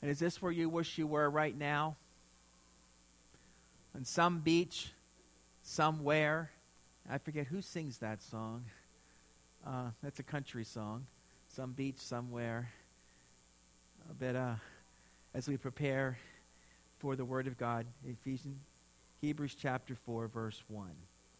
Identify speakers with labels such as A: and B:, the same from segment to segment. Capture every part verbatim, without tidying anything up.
A: And is this where you wish you were right now? On some beach, somewhere. I forget who sings that song. Uh, that's a country song. Some beach, somewhere. But uh, as we prepare for the Word of God, Ephesians, Hebrews chapter four, verse one.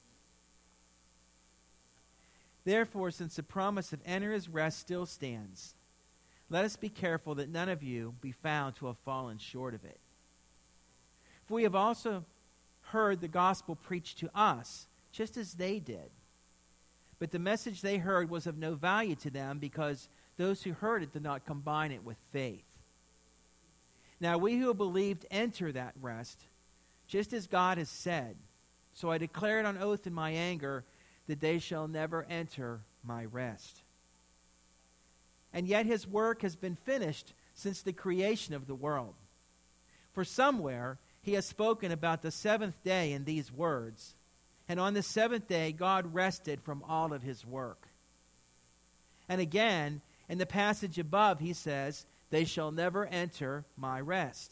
A: Therefore, since the promise of enter his rest still stands, let us be careful that none of you be found to have fallen short of it. For we have also heard the gospel preached to us, just as they did. But the message they heard was of no value to them, because those who heard it did not combine it with faith. Now we who believed enter that rest, just as God has said. So I declare it on oath in my anger, that they shall never enter my rest. And yet his work has been finished since the creation of the world. For somewhere he has spoken about the seventh day in these words, and on the seventh day God rested from all of his work. And again, in the passage above, he says, they shall never enter my rest.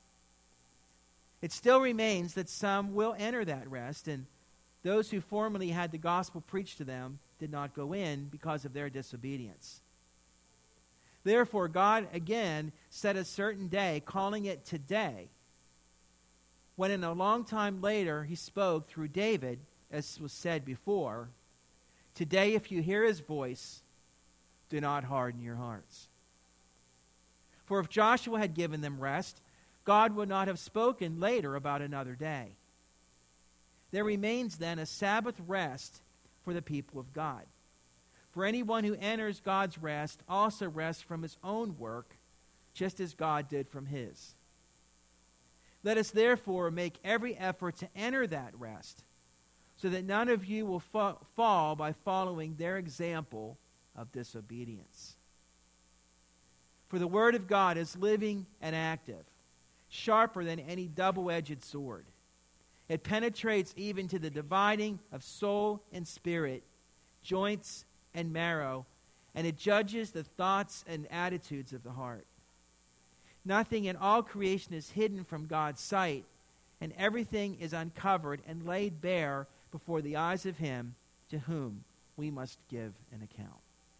A: It still remains that some will enter that rest, and those who formerly had the gospel preached to them did not go in because of their disobedience. Therefore, God again set a certain day, calling it today, when in a long time later he spoke through David, as was said before, today if you hear his voice, do not harden your hearts. For if Joshua had given them rest, God would not have spoken later about another day. There remains then a Sabbath rest for the people of God. For anyone who enters God's rest also rests from his own work, just as God did from his. Let us therefore make every effort to enter that rest, so that none of you will fa- fall by following their example of disobedience. For the word of God is living and active, sharper than any double-edged sword. It penetrates even to the dividing of soul and spirit, joints and marrow, and it judges the thoughts and attitudes of the heart. Nothing in all creation is hidden from God's sight, and everything is uncovered and laid bare before the eyes of him to whom we must give an account.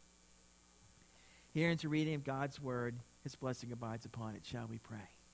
A: Here ends the reading of God's word. His blessing abides upon it. Shall we pray?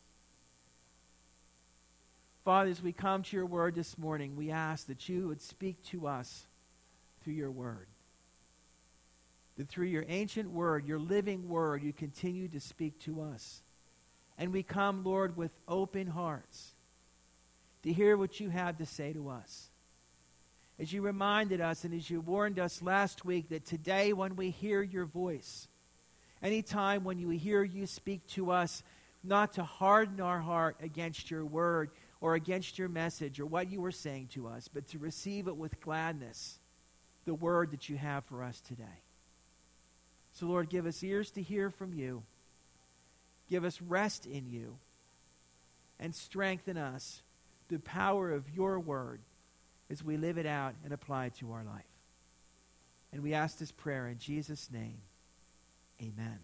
A: Father, as we come to your word this morning, we ask that you would speak to us through your word. That through your ancient word, your living word, you continue to speak to us. And we come, Lord, with open hearts to hear what you have to say to us. As you reminded us and as you warned us last week that today when we hear your voice, anytime when you hear you speak to us, not to harden our heart against your word or against your message or what you were saying to us, but to receive it with gladness, the word that you have for us today. So, Lord, give us ears to hear from you. Give us rest in you. And strengthen us through the power of your word as we live it out and apply it to our life. And we ask this prayer in Jesus' name. Amen.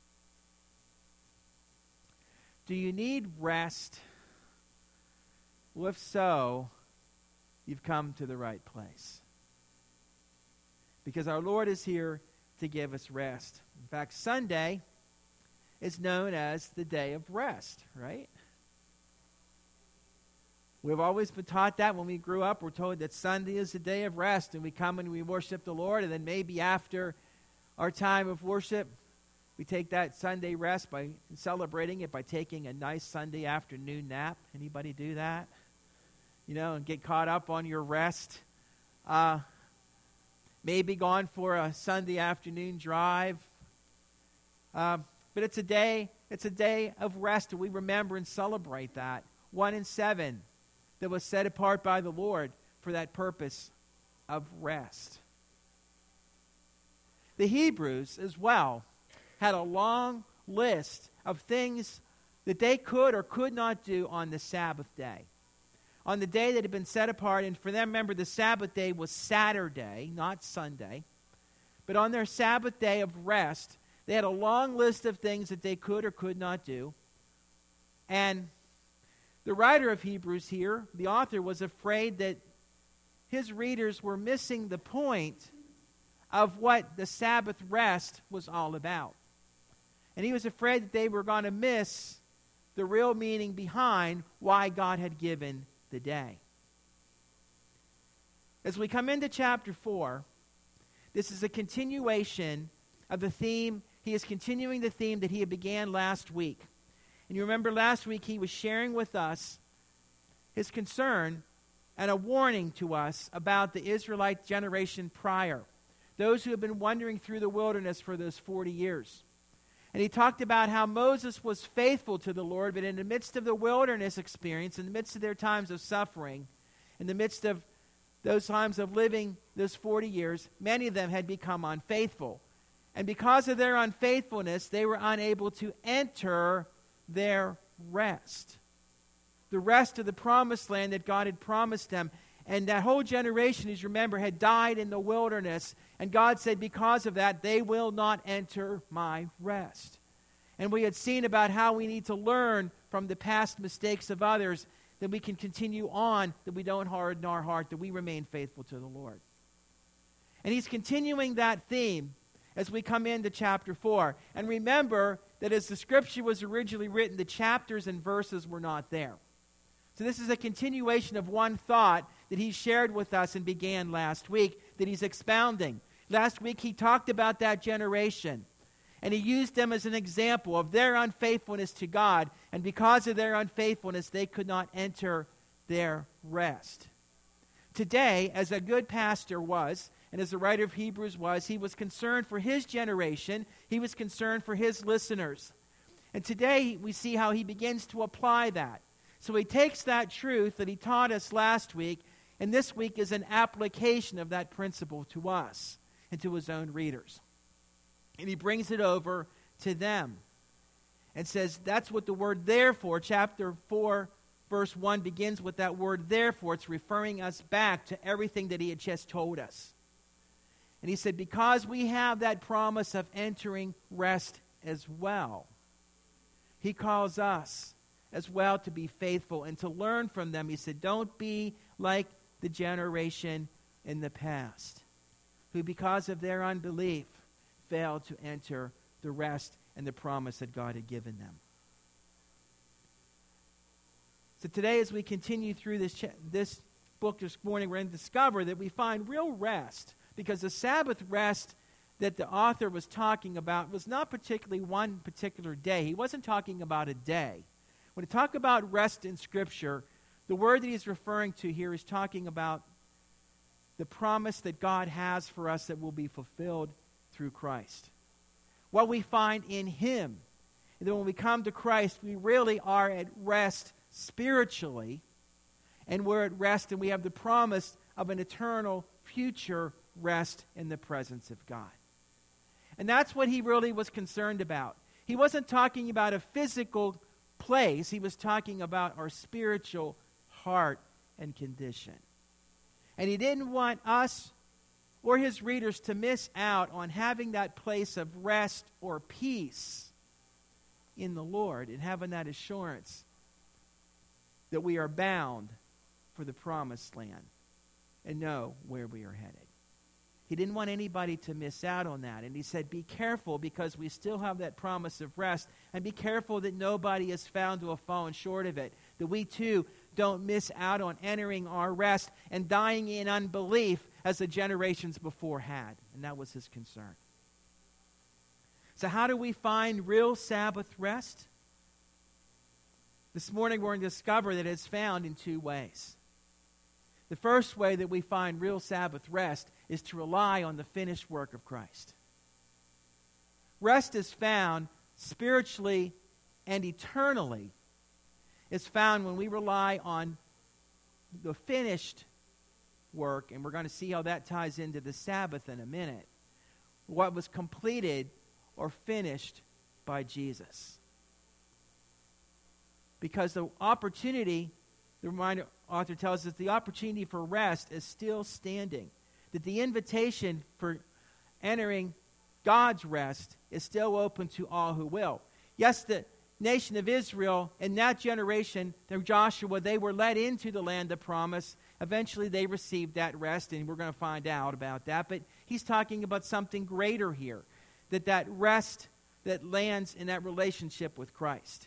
A: Do you need rest? Well, if so, you've come to the right place. Because our Lord is here to give us rest. In fact, Sunday is known as the day of rest, right? We've always been taught that when we grew up. We're told that Sunday is the day of rest, and we come and we worship the Lord, and then maybe after our time of worship, we take that Sunday rest by celebrating it by taking a nice Sunday afternoon nap. Anybody do that? You know, and get caught up on your rest. Uh, maybe gone for a Sunday afternoon drive. Uh, but it's a day, it's a day of rest, and we remember and celebrate that. One in seven that was set apart by the Lord for that purpose of rest. The Hebrews as well had a long list of things that they could or could not do on the Sabbath day. On the day that had been set apart, and for them, remember, the Sabbath day was Saturday, not Sunday. But on their Sabbath day of rest, they had a long list of things that they could or could not do. And the writer of Hebrews here, the author, was afraid that his readers were missing the point of what the Sabbath rest was all about. And he was afraid that they were going to miss the real meaning behind why God had given the day. As we come into chapter four, this is a continuation of the theme. He is continuing the theme that he had began last week. And you remember last week he was sharing with us his concern and a warning to us about the Israelite generation prior, those who have been wandering through the wilderness for those forty years. And he talked about how Moses was faithful to the Lord, but in the midst of the wilderness experience, in the midst of their times of suffering, in the midst of those times of living those forty years, many of them had become unfaithful. And because of their unfaithfulness, they were unable to enter their rest. The rest of the promised land that God had promised them. And that whole generation, as you remember, had died in the wilderness. And God said, because of that, they will not enter my rest. And we had seen about how we need to learn from the past mistakes of others, that we can continue on, that we don't harden our heart, that we remain faithful to the Lord. And he's continuing that theme as we come into chapter four. And remember that as the scripture was originally written, the chapters and verses were not there. So this is a continuation of one thought that he shared with us and began last week, that he's expounding. Last week he talked about that generation, and he used them as an example of their unfaithfulness to God, and because of their unfaithfulness, they could not enter their rest. Today, as a good pastor was, and as the writer of Hebrews was, he was concerned for his generation. He was concerned for his listeners. And today we see how he begins to apply that. So he takes that truth that he taught us last week, and this week is an application of that principle to us and to his own readers. And he brings it over to them and says that's what the word therefore, chapter four, verse one begins with that word therefore. It's referring us back to everything that he had just told us. And he said, because we have that promise of entering rest as well, he calls us as well to be faithful and to learn from them. He said, don't be like the generation in the past, who because of their unbelief failed to enter the rest and the promise that God had given them. So today, as we continue through this, ch- this book this morning, we're going to discover that we find real rest, because the Sabbath rest that the author was talking about was not particularly one particular day. He wasn't talking about a day. When we talk about rest in Scripture, the word that he's referring to here is talking about the promise that God has for us that will be fulfilled through Christ. What we find in him. And then when we come to Christ, we really are at rest spiritually, and we're at rest, and we have the promise of an eternal future rest in the presence of God. And that's what he really was concerned about. He wasn't talking about a physical place. He was talking about our spiritual heart and condition. And he didn't want us or his readers to miss out on having that place of rest or peace in the Lord, and having that assurance that we are bound for the promised land and know where we are headed. He didn't want anybody to miss out on that. And he said, be careful, because we still have that promise of rest. And be careful that nobody is found to have fallen short of it. That we too don't miss out on entering our rest and dying in unbelief as the generations before had. And that was his concern. So how do we find real Sabbath rest? This morning we're going to discover that it's found in two ways. The first way that we find real Sabbath rest is to rely on the finished work of Christ. Rest is found spiritually and eternally. It's found when we rely on the finished work, and we're going to see how that ties into the Sabbath in a minute. What was completed or finished by Jesus. Because the opportunity, the reminder author tells us, the opportunity for rest is still standing. That the invitation for entering God's rest is still open to all who will. Yes, the nation of Israel, in that generation, of Joshua, they were led into the land of promise. Eventually they received that rest, and we're going to find out about that. But he's talking about something greater here, that that rest that lands in that relationship with Christ.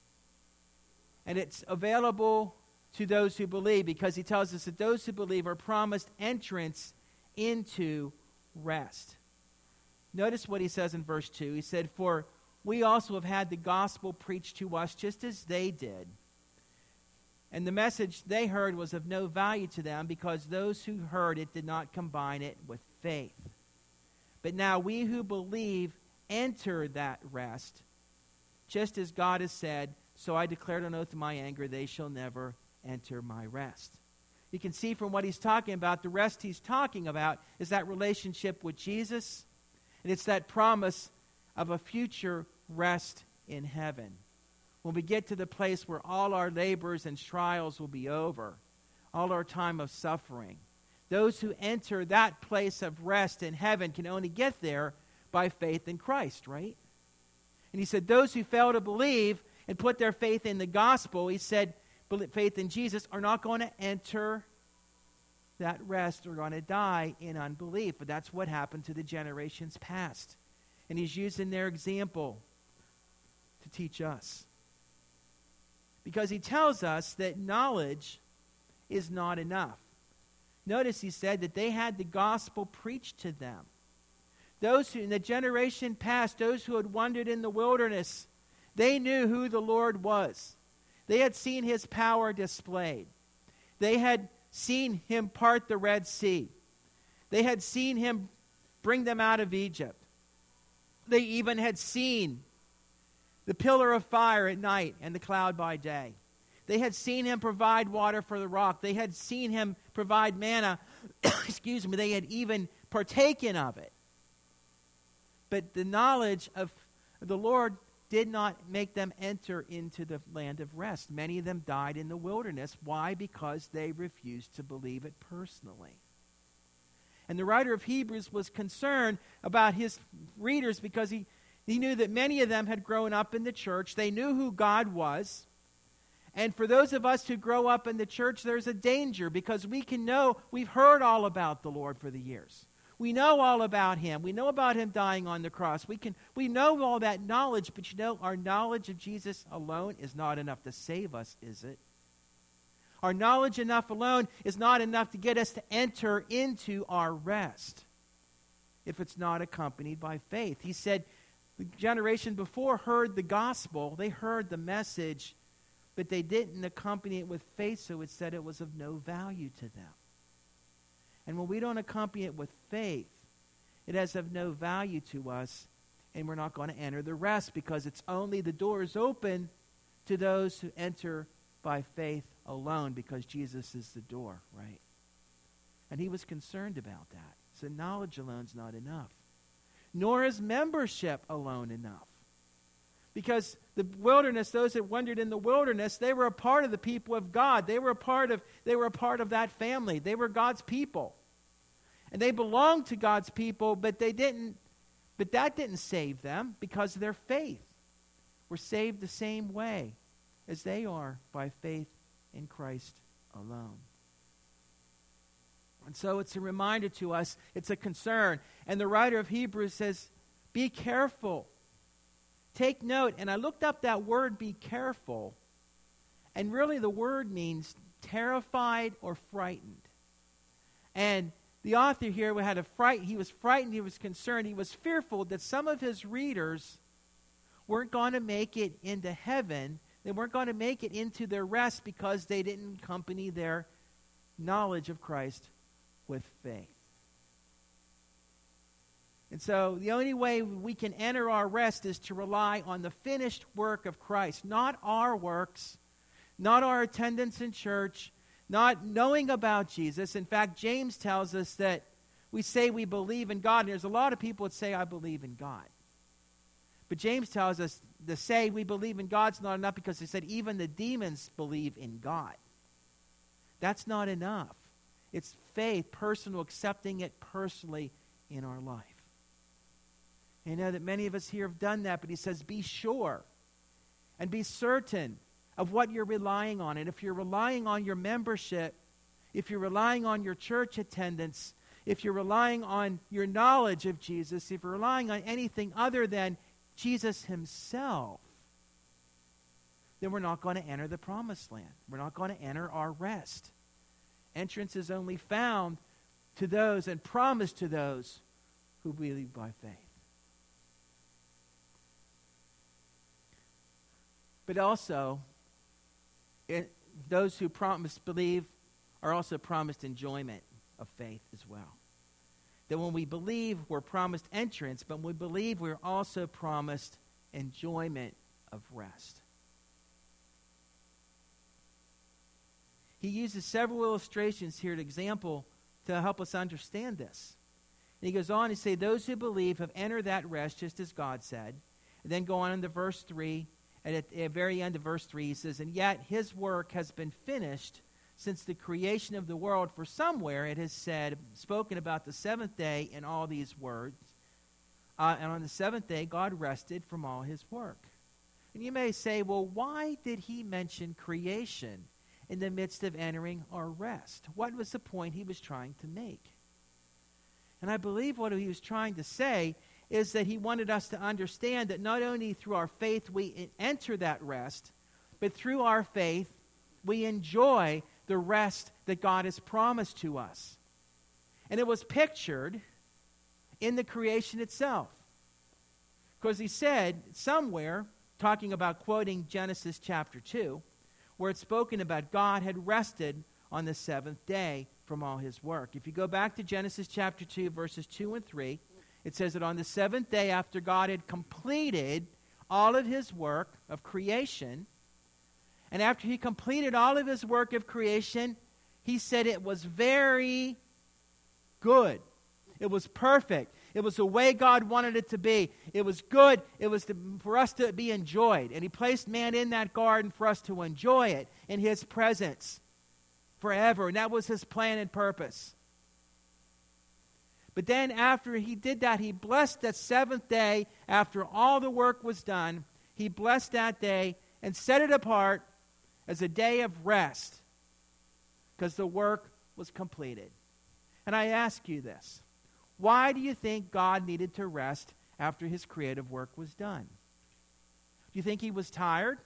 A: And it's available to those who believe, because he tells us that those who believe are promised entrance into rest. Notice what he says in verse two. He said, "For we also have had the gospel preached to us just as they did. And the message they heard was of no value to them, because those who heard it did not combine it with faith. But now we who believe enter that rest, just as God has said, so I declared on oath in my anger, they shall never enter my rest." You can see from what he's talking about, the rest he's talking about is that relationship with Jesus, and it's that promise of a future rest in heaven. When we get to the place where all our labors and trials will be over, all our time of suffering, those who enter that place of rest in heaven can only get there by faith in Christ, right? And he said those who fail to believe and put their faith in the gospel, he said faith in Jesus, are not going to enter that rest. They're going to die in unbelief. But that's what happened to the generations past. And he's using their example to teach us. Because he tells us that knowledge is not enough. Notice he said that they had the gospel preached to them. Those who, in the generation past, those who had wandered in the wilderness, they knew who the Lord was. They had seen his power displayed. They had seen him part the Red Sea. They had seen him bring them out of Egypt. They even had seen the pillar of fire at night and the cloud by day. They had seen him provide water for the rock. They had seen him provide manna. Excuse me. They had even partaken of it. But the knowledge of the Lord did not make them enter into the land of rest. Many of them died in the wilderness. Why? Because they refused to believe it personally. And the writer of Hebrews was concerned about his readers because he, he knew that many of them had grown up in the church. They knew who God was. And for those of us who grow up in the church, there's a danger because we can know, we've heard all about the Lord for the years. We know all about him. We know about him dying on the cross. We can we know all that knowledge, but you know, our knowledge of Jesus alone is not enough to save us, is it? Our knowledge enough alone is not enough to get us to enter into our rest if it's not accompanied by faith. He said the generation before heard the gospel. They heard the message, but they didn't accompany it with faith, so it said it was of no value to them. And when we don't accompany it with faith, it has of no value to us, and we're not going to enter the rest because it's only the door is open to those who enter by faith alone because Jesus is the door, right? And he was concerned about that. So knowledge alone is not enough. Nor is membership alone enough. Because the wilderness, those that wandered in the wilderness, they were a part of the people of God. They were a part of, they were a part of that family. They were God's people. And they belonged to God's people, but they didn't, but that didn't save them because of their faith. We're saved the same way as they are by faith in Christ alone. And so it's a reminder to us, it's a concern. And the writer of Hebrews says, be careful. Take note, and I looked up that word, be careful, and really the word means terrified or frightened. And the author here had a fright. He was frightened, he was concerned, he was fearful that some of his readers weren't going to make it into heaven. They weren't going to make it into their rest because they didn't accompany their knowledge of Christ with faith. And so the only way we can enter our rest is to rely on the finished work of Christ, not our works, not our attendance in church, not knowing about Jesus. In fact, James tells us that we say we believe in God, and there's a lot of people that say, I believe in God. But James tells us to say we believe in God's not enough because he said even the demons believe in God. That's not enough. It's faith, personal, accepting it personally in our life. And I know that many of us here have done that, but he says, be sure. and be certain of what you're relying on. And if you're relying on your membership, if you're relying on your church attendance, if you're relying on your knowledge of Jesus, if you're relying on anything other than Jesus himself, then we're not going to enter the promised land. We're not going to enter our rest. Entrance is only found to those and promised to those who believe by faith. But also, it, those who promise believe are also promised enjoyment of faith as well. That when we believe, we're promised entrance, but when we believe, we're also promised enjoyment of rest. He uses several illustrations here, an example, to help us understand this. And he goes on to say, those who believe have entered that rest, just as God said. And then go on into verse three, and at the very end of verse three, he says, and yet his work has been finished since the creation of the world. For somewhere it has said, spoken about the seventh day in all these words. Uh, and on the seventh day, God rested from all his work. And you may say, well, why did he mention creation in the midst of entering our rest? What was the point he was trying to make? And I believe what he was trying to say is that he wanted us to understand that not only through our faith we enter that rest, but through our faith we enjoy the rest that God has promised to us. And it was pictured in the creation itself. Because he said somewhere, talking about quoting Genesis chapter two, where it's spoken about God had rested on the seventh day from all his work. If you go back to Genesis chapter two, verses two and three, it says that on the seventh day after God had completed all of his work of creation, and after he completed all of his work of creation, he said it was very good. It was perfect. It was the way God wanted it to be. It was good. It was to, for us to be enjoyed. And he placed man in that garden for us to enjoy it in his presence forever. And that was his plan and purpose. But then after he did that, he blessed that seventh day after all the work was done. He blessed that day and set it apart as a day of rest because the work was completed. And I ask you this. Why do you think God needed to rest after his creative work was done? Do you think he was tired?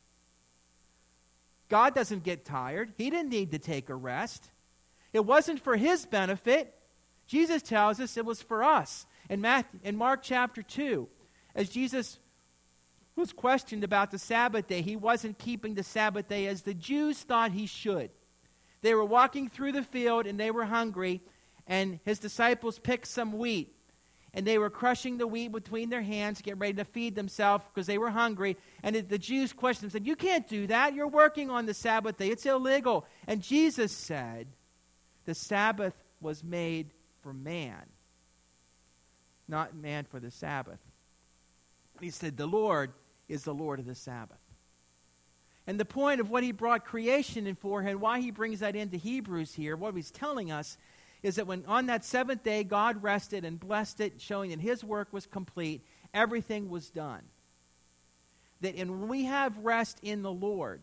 A: God doesn't get tired. He didn't need to take a rest. It wasn't for his benefit. Jesus tells us it was for us. In, Matthew, in Mark chapter two, as Jesus was questioned about the Sabbath day, he wasn't keeping the Sabbath day as the Jews thought he should. They were walking through the field and they were hungry, and his disciples picked some wheat. And they were crushing the wheat between their hands, getting ready to feed themselves because they were hungry. And the Jews questioned him, said, you can't do that. You're working on the Sabbath day. It's illegal. And Jesus said, the Sabbath was made for man, not man for the Sabbath. He said, the Lord is the Lord of the Sabbath. And the point of what he brought creation in for and why he brings that into Hebrews here, what he's telling us is that when on that seventh day God rested and blessed it, showing that his work was complete, everything was done. That and when we have rest in the Lord,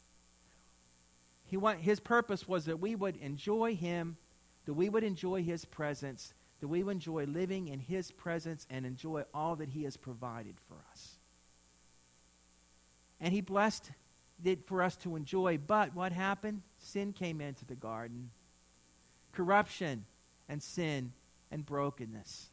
A: he want, his purpose was that we would enjoy him, that we would enjoy his presence, that we would enjoy living in his presence and enjoy all that he has provided for us. And he blessed it for us to enjoy, but what happened? Sin came into the garden. Corruption and sin and brokenness.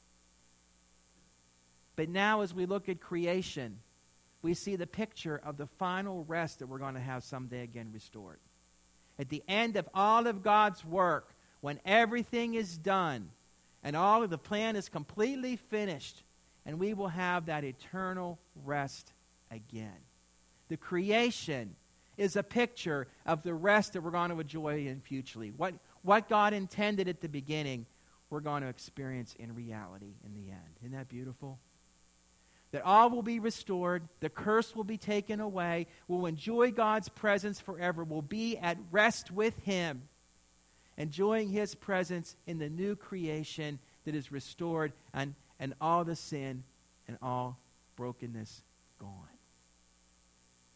A: But now as we look at creation, we see the picture of the final rest that we're going to have someday again restored. At the end of all of God's work, when everything is done and all of the plan is completely finished, and we will have that eternal rest again. The creation is a picture of the rest that we're going to enjoy in futurely. What What God intended at the beginning, we're going to experience in reality in the end. Isn't that beautiful? That all will be restored. The curse will be taken away. We'll enjoy God's presence forever. We'll be at rest with him, enjoying his presence in the new creation that is restored and, and all the sin and all brokenness gone.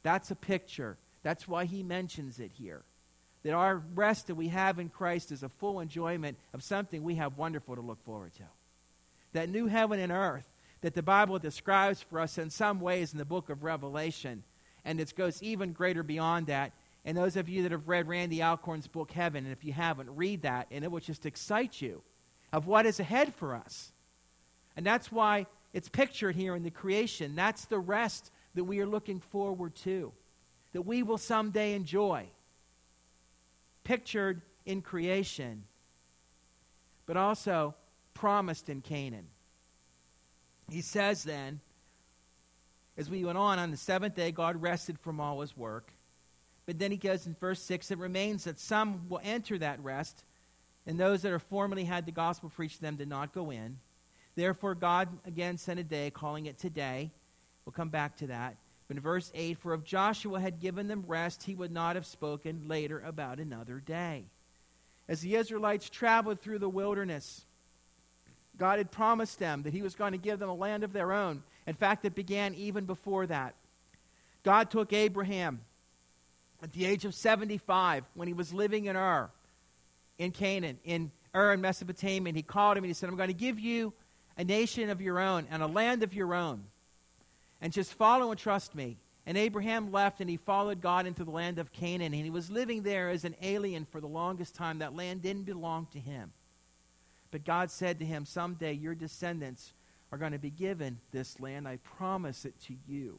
A: That's a picture. That's why he mentions it here. That our rest that we have in Christ is a full enjoyment of something we have wonderful to look forward to. That new heaven and earth that the Bible describes for us in some ways in the book of Revelation, and it goes even greater beyond that. And those of you that have read Randy Alcorn's book, Heaven, and if you haven't, read that, and it will just excite you of what is ahead for us. And that's why it's pictured here in the creation. That's the rest that we are looking forward to, that we will someday enjoy. Pictured in creation, but also promised in Canaan. He says then, as we went on, on the seventh day, God rested from all his work. But then he goes in verse six, it remains that some will enter that rest, and those that are formerly had the gospel preached to them did not go in. Therefore God again sent a day, calling it today. We'll come back to that. But in verse eight, for if Joshua had given them rest, he would not have spoken later about another day. As the Israelites traveled through the wilderness, God had promised them that he was going to give them a land of their own. In fact, it began even before that. God took Abraham at the age of seventy-five, when he was living in Ur, in Canaan, in Ur in Mesopotamia, and he called him and he said, I'm going to give you a nation of your own and a land of your own. And just follow and trust me. And Abraham left and he followed God into the land of Canaan. And he was living there as an alien for the longest time. That land didn't belong to him. But God said to him, someday your descendants are going to be given this land. I promise it to you.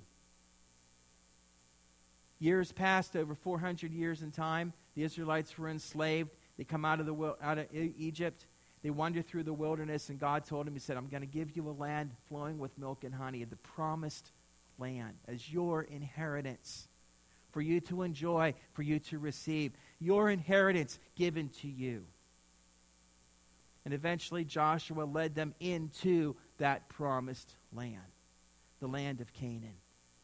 A: Years passed, over four hundred years in time. The Israelites were enslaved. They come out of, the, out of Egypt. They wander through the wilderness, and God told him, he said, I'm going to give you a land flowing with milk and honey, the promised land, as your inheritance for you to enjoy, for you to receive. Your inheritance given to you. And eventually Joshua led them into that promised land, the land of Canaan.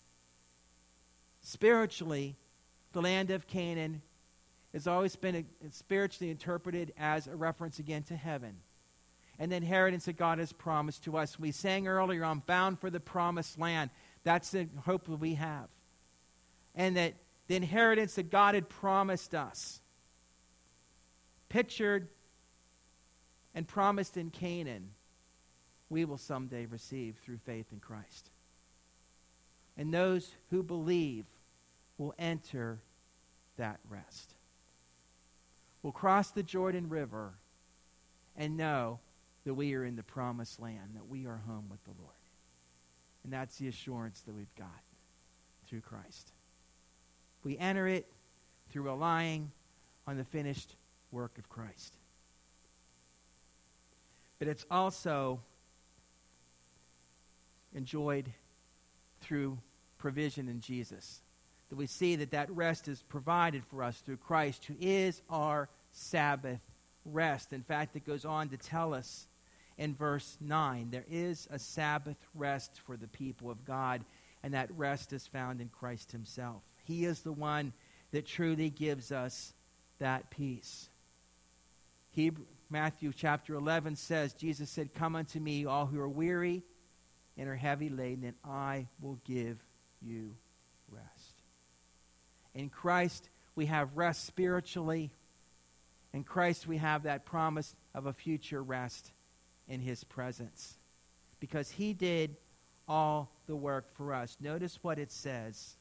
A: Spiritually, the land of Canaan has always been spiritually interpreted as a reference again to heaven and the inheritance that God has promised to us. We sang earlier, I'm bound for the promised land. That's the hope that we have. And that the inheritance that God had promised us, pictured and promised in Canaan, we will someday receive through faith in Christ. And those who believe will enter that rest. We'll cross the Jordan River and know that we are in the promised land, that we are home with the Lord. And that's the assurance that we've got through Christ. We enter it through relying on the finished work of Christ. But it's also enjoyed through provision in Jesus. That we see that that rest is provided for us through Christ, who is our Sabbath rest. In fact, it goes on to tell us in verse nine, there is a Sabbath rest for the people of God, and that rest is found in Christ himself. He is the one that truly gives us that peace. Hebrew, Matthew chapter eleven says, Jesus said, come unto me, all who are weary and are heavy laden, and I will give you rest. In Christ, we have rest spiritually. In Christ, we have that promise of a future rest in his presence, because he did all the work for us. Notice what it says.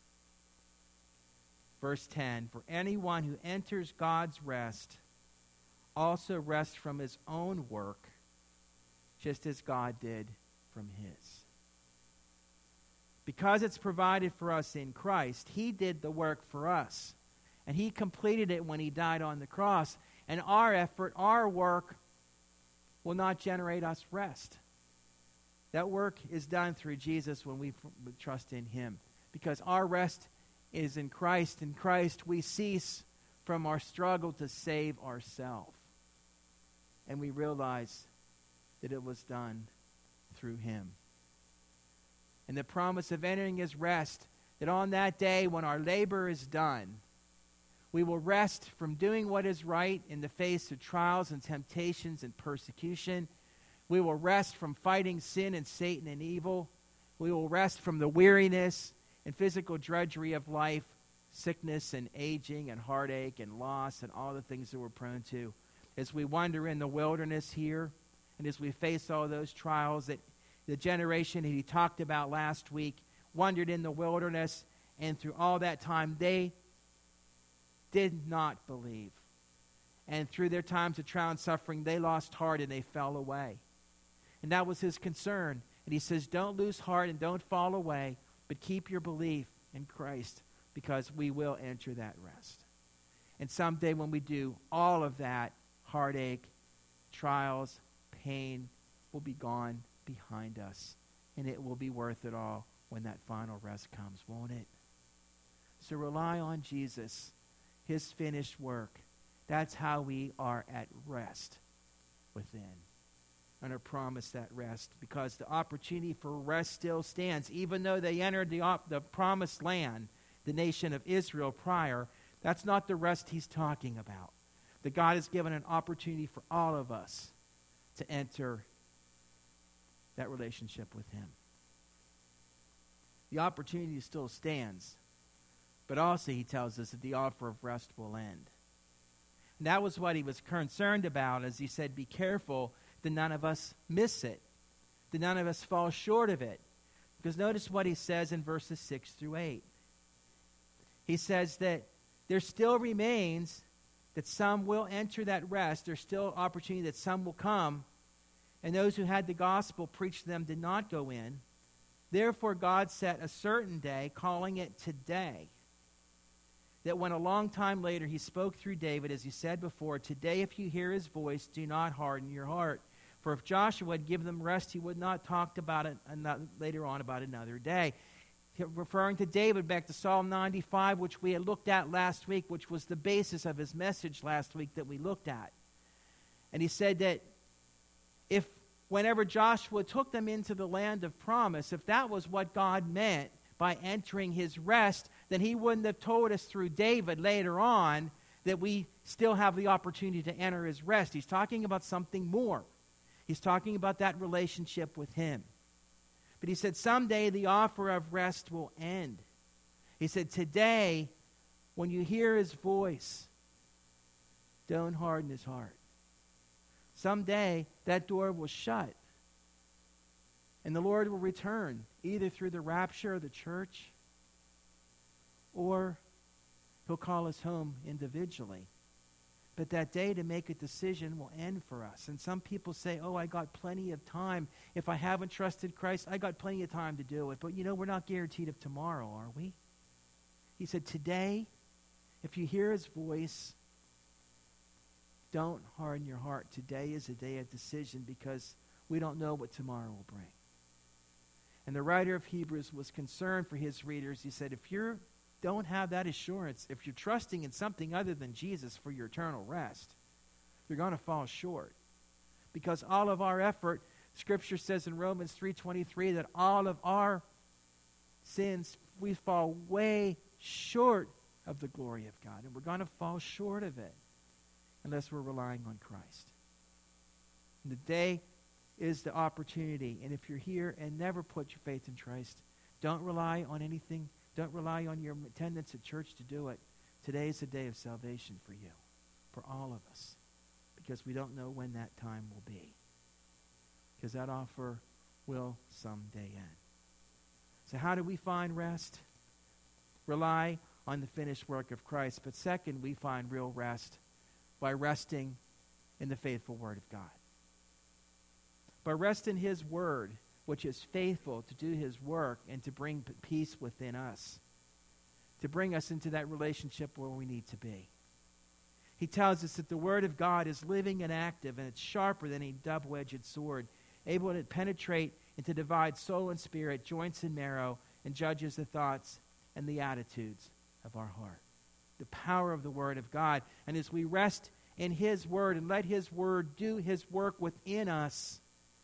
A: Verse ten, for anyone who enters God's rest also rests from his own work, just as God did from his. Because it's provided for us in Christ, he did the work for us. And he completed it when he died on the cross. And our effort, our work, will not generate us rest. That work is done through Jesus when we trust in him. Because our rest is in Christ. In Christ, we cease from our struggle to save ourselves. And we realize that it was done through him. And the promise of entering his rest, that on that day when our labor is done, we will rest from doing what is right in the face of trials and temptations and persecution. We will rest from fighting sin and Satan and evil. We will rest from the weariness and physical drudgery of life, sickness and aging and heartache and loss and all the things that we're prone to. As we wander in the wilderness here, and as we face all those trials that the generation that he talked about last week wandered in the wilderness, and through all that time they did not believe. And through their times of trial and suffering, they lost heart and they fell away. And that was his concern. And he says, don't lose heart and don't fall away, but keep your belief in Christ, because we will enter that rest. And someday when we do, all of that heartache, trials, pain will be gone behind us. And it will be worth it all when that final rest comes, won't it? So rely on Jesus, his finished work. That's how we are at rest within. And are promised that rest, because the opportunity for rest still stands. Even though they entered the, op- the promised land, the nation of Israel prior, that's not the rest he's talking about. That God has given an opportunity for all of us to enter that relationship with him. The opportunity still stands, but also he tells us that the offer of rest will end. And that was what he was concerned about, as he said, be careful that none of us miss it, that none of us fall short of it. Because notice what he says in verses six through eight. He says that there still remains that some will enter that rest. There's still opportunity that some will come, and those who had the gospel preached to them did not go in. Therefore God set a certain day, calling it today, that when a long time later he spoke through David, as he said before, today if you hear his voice, do not harden your heart. For if Joshua had given them rest, he would not talk about it another, later on about another day. Referring to David back to Psalm ninety-five, which we had looked at last week, which was the basis of his message last week that we looked at. And he said that if whenever Joshua took them into the land of promise, if that was what God meant by entering his rest, then he wouldn't have told us through David later on that we still have the opportunity to enter his rest. He's talking about something more. He's talking about that relationship with him. But he said someday the offer of rest will end. He said today, when you hear his voice, don't harden his heart. Someday that door will shut. And the Lord will return, either through the rapture of the church, or he'll call us home individually. But that day to make a decision will end for us. And some people say, oh, I got plenty of time. If I haven't trusted Christ, I got plenty of time to do it. But you know, we're not guaranteed of tomorrow, are we? He said, today, if you hear his voice, don't harden your heart. Today is a day of decision, because we don't know what tomorrow will bring. And the writer of Hebrews was concerned for his readers. He said, if you don't have that assurance, if you're trusting in something other than Jesus for your eternal rest, you're going to fall short. Because all of our effort, Scripture says in Romans three twenty-three that all of our sins, we fall way short of the glory of God. And we're going to fall short of it unless we're relying on Christ. And the day is the opportunity. And if you're here and never put your faith in Christ, don't rely on anything. Don't rely on your attendance at church to do it. Today is the day of salvation for you, for all of us, because we don't know when that time will be, because that offer will someday end. So how do we find rest? Rely on the finished work of Christ. But second, we find real rest by resting in the faithful Word of God. By resting in his Word, which is faithful to do his work and to bring peace within us, to bring us into that relationship where we need to be. He tells us that the Word of God is living and active, and it's sharper than a double-edged sword, able to penetrate and to divide soul and spirit, joints and marrow, and judges the thoughts and the attitudes of our heart. The power of the Word of God. And as we rest in his Word and let his Word do his work within us,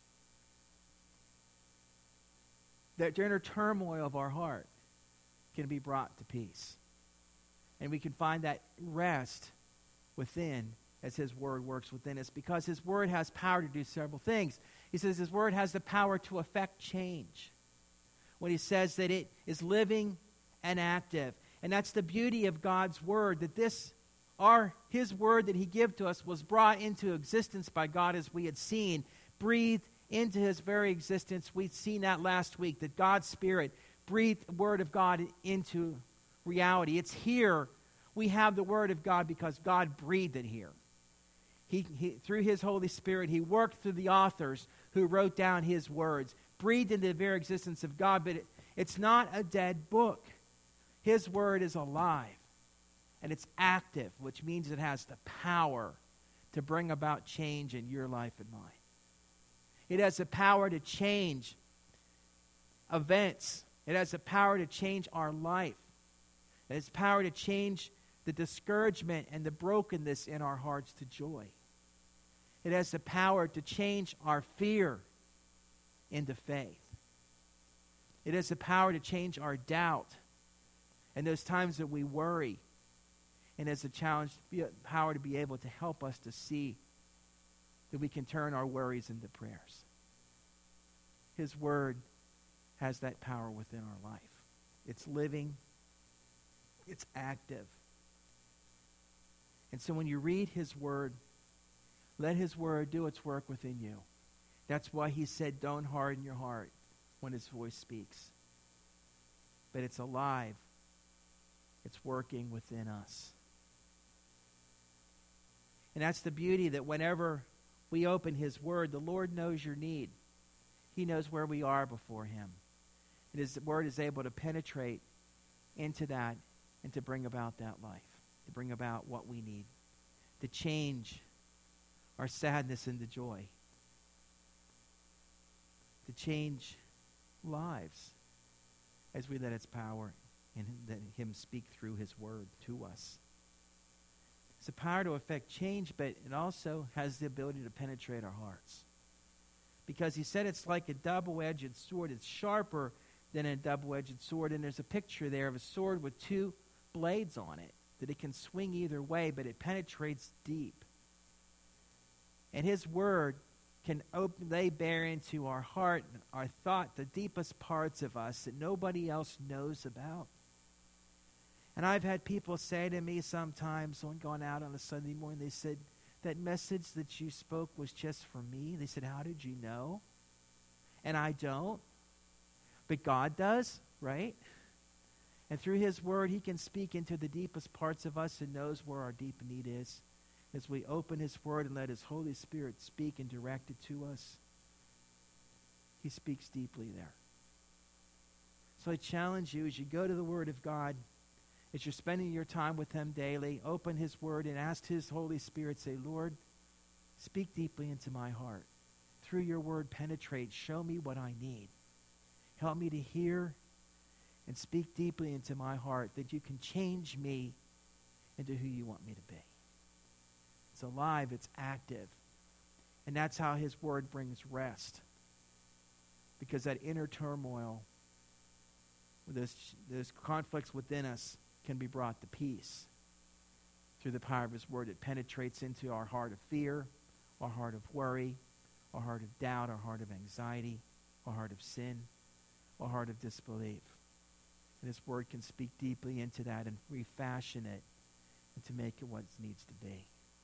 A: that inner turmoil of our heart can be brought to peace. And we can find that rest within as his Word works within us, because his Word has power to do several things. He says his Word has the power to affect change. When he says that it is living and active. And that's the beauty of God's word, that this, our, his word that he gave to us was brought into existence by God, as we had seen, breathed into his very existence. We'd seen that last week, that God's Spirit breathed the word of God into reality. It's here. We have the word of God because God breathed it here. He, he, through his Holy Spirit, he worked through the authors who wrote down his words, breathed into the very existence of God, but it, it's not a dead book. His word is alive, and it's active, which means it has the power to bring about change in your life and mine. It has the power to change events. It has the power to change our life. It has power to change the discouragement and the brokenness in our hearts to joy. It has the power to change our fear into faith. It has the power to change our doubt and those times that we worry. And has the challenge, power to be able to help us to see that we can turn our worries into prayers. His word has that power within our life. It's living. It's active. And so when you read his word, let his word do its work within you. That's why he said, don't harden your heart when his voice speaks. But it's alive. It's working within us. And that's the beauty, that whenever we open his word, the Lord knows your need. He knows where we are before him. And his word is able to penetrate into that and to bring about that life, to bring about what we need, to change our sadness into joy, to change lives as we let its power and let him speak through his word to us. It's the power to effect change, but it also has the ability to penetrate our hearts. Because he said it's like a double-edged sword. It's sharper than a double-edged sword. And there's a picture there of a sword with two blades on it, that it can swing either way, but it penetrates deep. And his word can open, lay bare into our heart, our thought, the deepest parts of us that nobody else knows about. And I've had people say to me sometimes when going out on a Sunday morning, they said, that message that you spoke was just for me. They said, how did you know? And I don't. But God does, right? And through his word, he can speak into the deepest parts of us and knows where our deep need is. As we open his word and let his Holy Spirit speak and direct it to us, he speaks deeply there. So I challenge you, as you go to the word of God, as you're spending your time with him daily, open his word and ask his Holy Spirit, say, Lord, speak deeply into my heart. Through your word, penetrate. Show me what I need. Help me to hear and speak deeply into my heart, that you can change me into who you want me to be. It's alive. It's active. And that's how his word brings rest. Because that inner turmoil, those, those conflicts within us, can be brought to peace through the power of his word. It penetrates into our heart of fear, our heart of worry, our heart of doubt, our heart of anxiety, our heart of sin, our heart of disbelief. And his word can speak deeply into that and refashion it and to make it what it needs to be.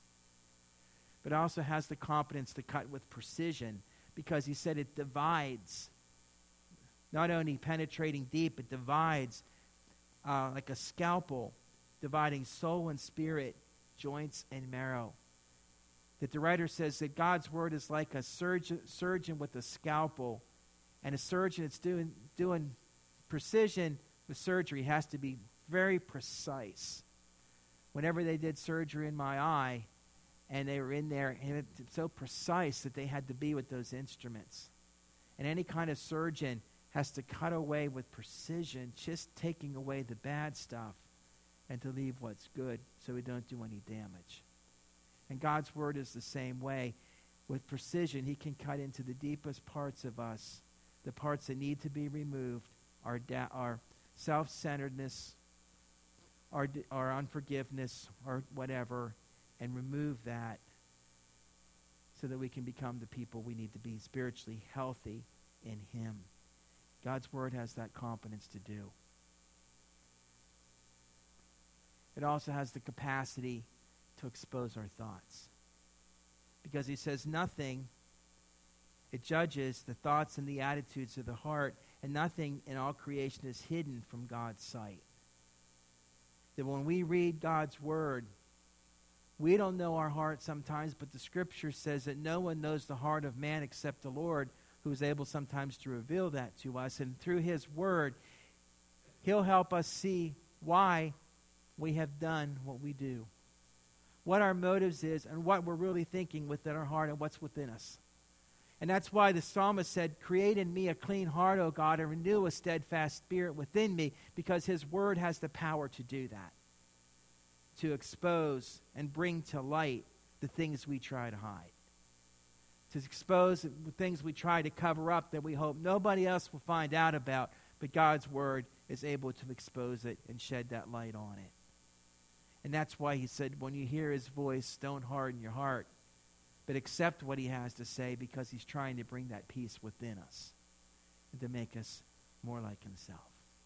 A: But it also has the competence to cut with precision, because he said it divides. Not only penetrating deep, it divides uh, like a scalpel, dividing soul and spirit, joints and marrow. That the writer says that God's word is like a surgeon, surgeon with a scalpel, and a surgeon that's doing, doing precision with surgery has to be very precise. Whenever they did surgery in my eye, and they were in there, and it's so precise that they had to be with those instruments. And any kind of surgeon has to cut away with precision, just taking away the bad stuff and to leave what's good so we don't do any damage. And God's word is the same way. With precision, he can cut into the deepest parts of us, the parts that need to be removed, our, da- our self-centeredness, our, our unforgiveness, or whatever, and remove that so that we can become the people we need to be, spiritually healthy in him. God's word has that competence to do. it also has the capacity to expose our thoughts. Because he says nothing, it judges the thoughts and the attitudes of the heart, and nothing in all creation is hidden from God's sight. That when we read God's word, we don't know our heart sometimes, but the scripture says that no one knows the heart of man except the Lord, who is able sometimes to reveal that to us. And through his word, he'll help us see why we have done what we do, what our motives is, and what we're really thinking within our heart and what's within us. And that's why the psalmist said, create in me a clean heart, O God, and renew a steadfast spirit within me, because his word has the power to do that, to expose and bring to light the things we try to hide, to expose the things we try to cover up that we hope nobody else will find out about, but God's word is able to expose it and shed that light on it. And that's why he said, when you hear his voice, don't harden your heart, but accept what he has to say, because he's trying to bring that peace within us and to make us more like himself.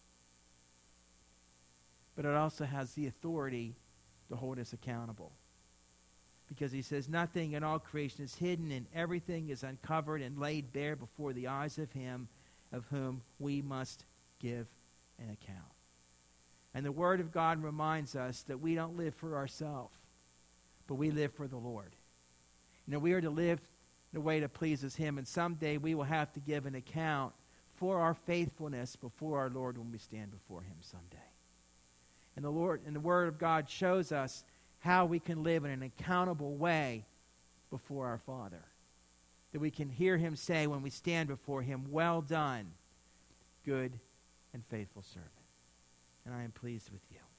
A: But it also has the authority to hold us accountable, because he says nothing in all creation is hidden, and everything is uncovered and laid bare before the eyes of him of whom we must give an account. And the word of God reminds us that we don't live for ourselves, but we live for the Lord. You know, we are to live in a way that pleases him, and someday we will have to give an account for our faithfulness before our Lord when we stand before him someday. And the Lord and the word of God shows us how we can live in an accountable way before our Father. That we can hear him say when we stand before him, well done, good and faithful servant. And I am pleased with you.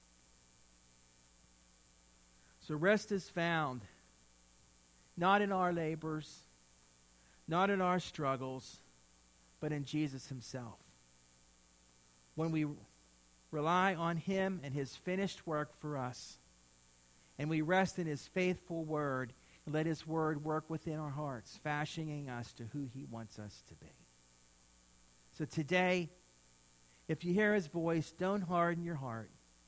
A: So rest is found not in our labors, not in our struggles, but in Jesus himself. When we rely on him and his finished work for us, and we rest in his faithful word, and let his word work within our hearts, fashioning us to who he wants us to be. So today, if you hear his voice, don't harden your heart,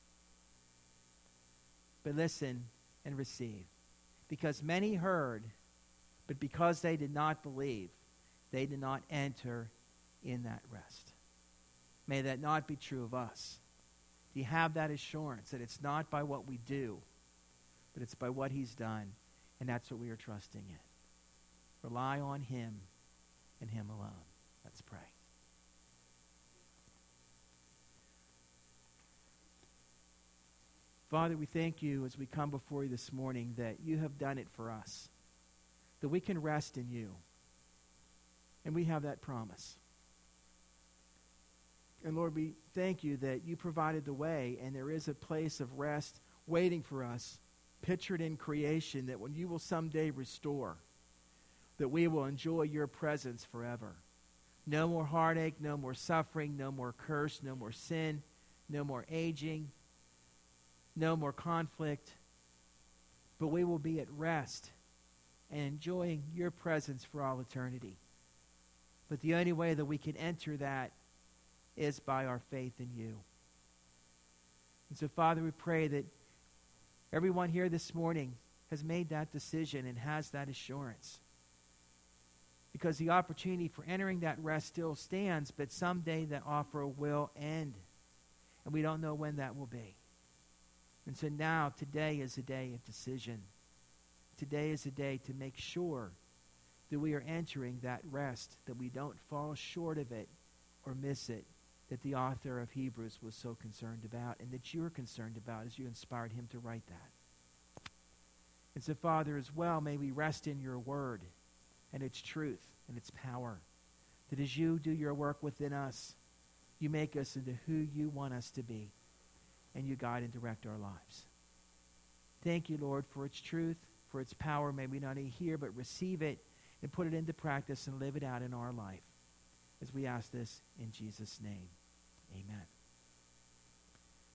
A: but listen and receive. Because many heard, but because they did not believe, they did not enter in that rest. May that not be true of us. Do you have that assurance that it's not by what we do, but it's by what he's done, and that's what we are trusting in. Rely on him and him alone. Let's pray. Father, we thank you as we come before you this morning that you have done it for us, that we can rest in you, and we have that promise. And Lord, we thank you that you provided the way, and there is a place of rest waiting for us, pictured in creation, that when you will someday restore, that we will enjoy your presence forever. No more heartache, no more suffering, no more curse, no more sin, no more aging, no more conflict, but we will be at rest and enjoying your presence for all eternity. But the only way that we can enter that is by our faith in you. And so, Father, we pray that everyone here this morning has made that decision and has that assurance. Because the opportunity for entering that rest still stands, but someday that offer will end. And we don't know when that will be. And so now, today is a day of decision. Today is a day to make sure that we are entering that rest, that we don't fall short of it or miss it, that the author of Hebrews was so concerned about, and that you're concerned about as you inspired him to write that. And so, Father, as well, may we rest in your word and its truth and its power, that as you do your work within us, you make us into who you want us to be, and you guide and direct our lives. Thank you, Lord, for its truth, for its power. May we not only hear, but receive it and put it into practice and live it out in our life. As we ask this in Jesus' name, amen.